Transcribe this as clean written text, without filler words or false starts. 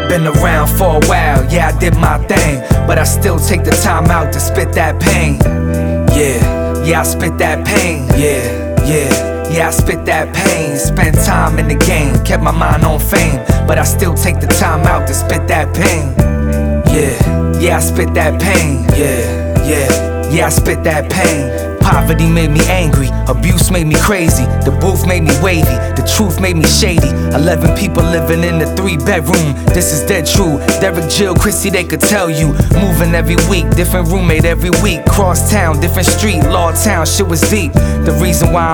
Been around for a while, yeah, I did my thing, but I still take the time out to spit that pain. Yeah, I spit that pain. Yeah, I spit that pain. Spent time in the game, kept my mind on fame, but I still take the time out to spit that pain. Yeah, I spit that pain. Yeah, I spit that pain. Poverty made me angry, abuse made me crazy, the booth made me wavy, the truth made me shady. 11 people living in a 3-bedroom, this is dead true. Derek, Jill, Chrissy, they could tell you. Moving every week, different roommate every week. Cross town, different street, law town, shit was deep. The reason why